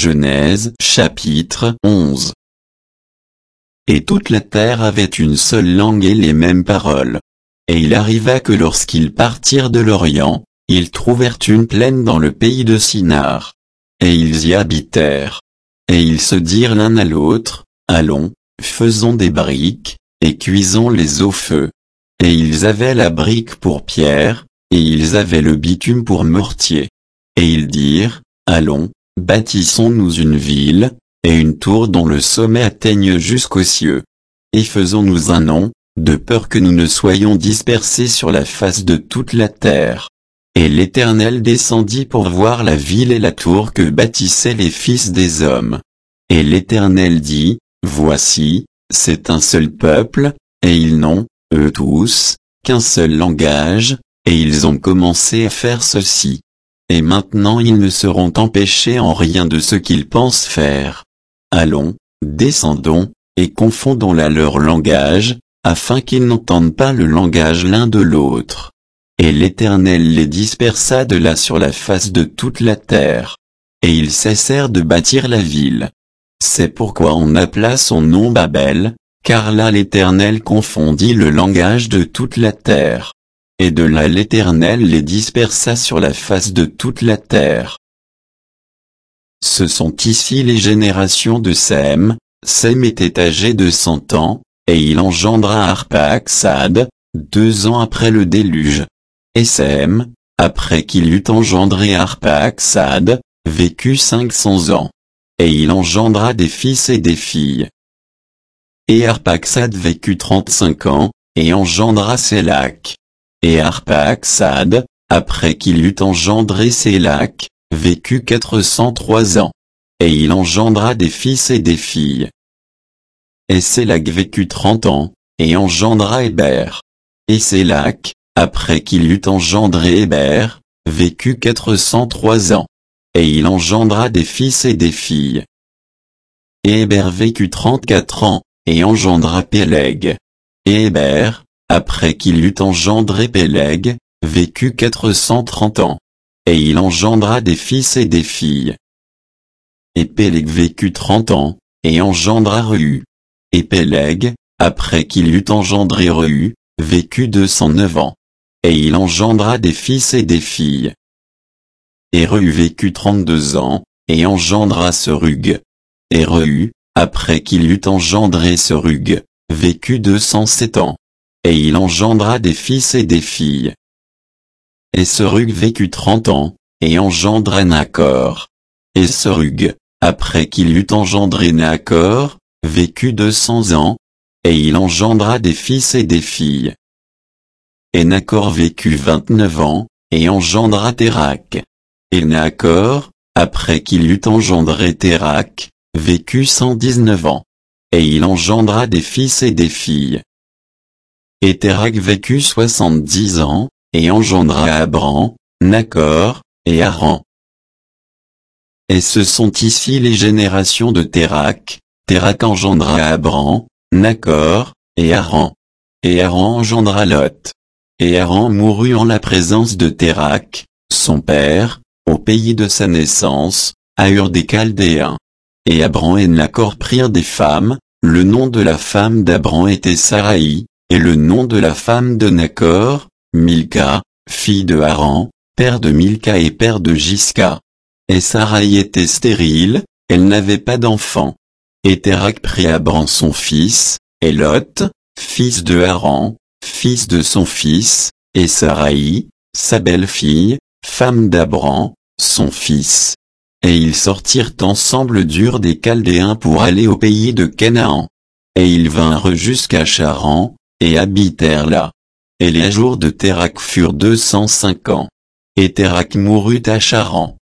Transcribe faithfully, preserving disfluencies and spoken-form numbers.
Genèse chapitre onze. Et toute la terre avait une seule langue et les mêmes paroles. Et il arriva que lorsqu'ils partirent de l'Orient, ils trouvèrent une plaine dans le pays de Sinar. Et ils y habitèrent. Et ils se dirent l'un à l'autre, allons, faisons des briques, et cuisons-les au feu. Et ils avaient la brique pour pierre, et ils avaient le bitume pour mortier. Et ils dirent, allons, bâtissons-nous une ville, et une tour dont le sommet atteigne jusqu'aux cieux. Et faisons-nous un nom, de peur que nous ne soyons dispersés sur la face de toute la terre. Et l'Éternel descendit pour voir la ville et la tour que bâtissaient les fils des hommes. Et l'Éternel dit, voici, c'est un seul peuple, et ils n'ont, eux tous, qu'un seul langage, et ils ont commencé à faire ceci. Et maintenant ils ne seront empêchés en rien de ce qu'ils pensent faire. Allons, descendons, et confondons-la leur langage, afin qu'ils n'entendent pas le langage l'un de l'autre. Et l'Éternel les dispersa de là sur la face de toute la terre. Et ils cessèrent de bâtir la ville. C'est pourquoi on appela son nom Babel, car là l'Éternel confondit le langage de toute la terre. Et de là l'Éternel les dispersa sur la face de toute la terre. Ce sont ici les générations de Sem. Sem était âgé de cent ans, et il engendra Arphaxad, deux ans après le déluge. Et Sem, après qu'il eut engendré Arphaxad, vécut cinq cents ans. Et il engendra des fils et des filles. Et Arphaxad vécut trente-cinq ans, et engendra Sélach. Et Arphaxad, après qu'il eut engendré Sélach, vécut quatre cent trois ans. Et il engendra des fils et des filles. Et Sélach vécut trente ans, et engendra Héber. Et Sélach, après qu'il eut engendré Héber, vécut quatre cent trois ans. Et il engendra des fils et des filles. Et Héber vécut trente-quatre ans, et engendra Péleg. Et Héber, après qu'il eut engendré Péleg, vécut quatre cent trente ans. Et il engendra des fils et des filles. Et Péleg vécut trente ans, et engendra Rehu. Et Péleg, après qu'il eut engendré Rehu, vécut deux cent neuf ans. Et il engendra des fils et des filles. Et Rehu vécut trente-deux ans, et engendra Serug. Et Rehu, après qu'il eut engendré Serug, vécut deux cent sept ans. Et il engendra des fils et des filles. Et Serug vécut trente ans, et engendra Nacor. Et Serug, après qu'il eut engendré Nacor, vécut deux cents ans, et il engendra des fils et des filles. Et Nacor vécut vingt-neuf ans, et engendra Térach. Et Nacor, après qu'il eut engendré Térach, vécut cent dix-neuf ans. Et il engendra des fils et des filles. Et Térach vécut soixante-dix ans, et engendra Abram, Nacor, et Haran. Et ce sont ici les générations de Térach. Térach engendra Abram, Nacor, et Haran. Et Haran engendra Lot. Et Haran mourut en la présence de Térach, son père, au pays de sa naissance, à Ur des Chaldéens. Et Abram et Nacor prirent des femmes, le nom de la femme d'Abram était Saraï, et le nom de la femme de Nacor, Milca, fille de Haran, père de Milca et père de Gisca. Et Saraï était stérile, elle n'avait pas d'enfant. Et Térach prit Abram son fils, et Lot, fils de Haran, fils de son fils, et Saraï, sa belle-fille, femme d'Abram, son fils. Et ils sortirent ensemble d'Ur des Chaldéens pour aller au pays de Canaan. Et ils vinrent jusqu'à Charan, et habitèrent là. Et les jours de Térach furent deux cent cinq ans. Et Térach mourut à Charan.